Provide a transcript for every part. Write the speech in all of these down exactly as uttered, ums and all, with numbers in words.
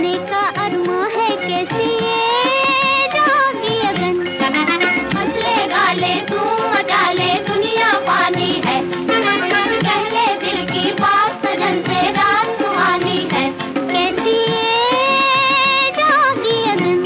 जलने का अरमा है कैसी ये जागी अगन। मचले गाले तू मचा ले दुनिया पानी है, कह ले दिल की बात सजन से रात सुहानी है। कैसी ये जागी अगन।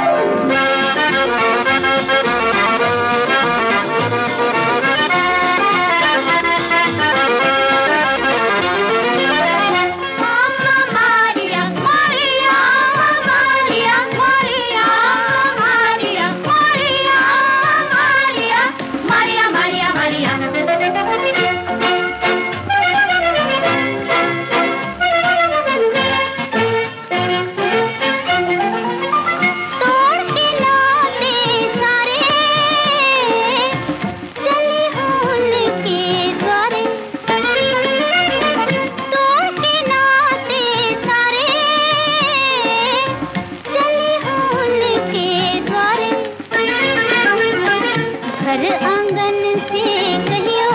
घर आंगन से कहियो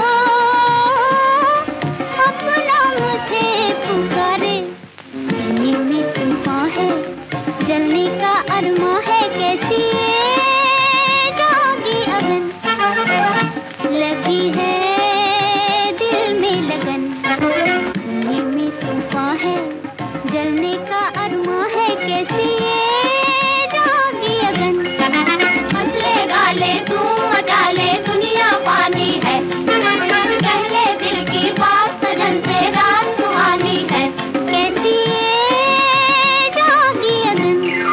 अपना मुझे पुकारे। सीने में तूफान है, जलने का अरमा है कैसी ये जागी अगन। लगी है दिल में लगन, सीने में तूफान है, जलने का अरमा है कैसी ये जागी अगन। मचले गाले तू मचा ले दुनिया पानी है, कह ले दिल की बात सजन से रात सुहानी है। कैसी ये जागी अगन।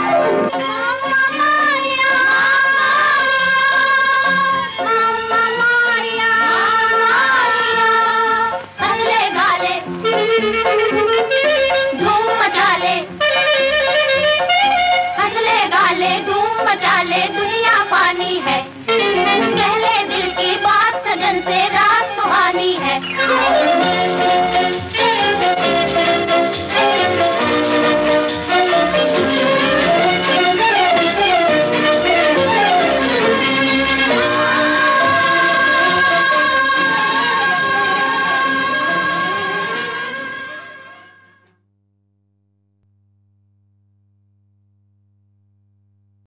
मचले गाले धूम मचा ले, हंसले गाले धूम मचा ले दुनिया पानी है, कह ले दिल की बात सजन से रात सुहानी है।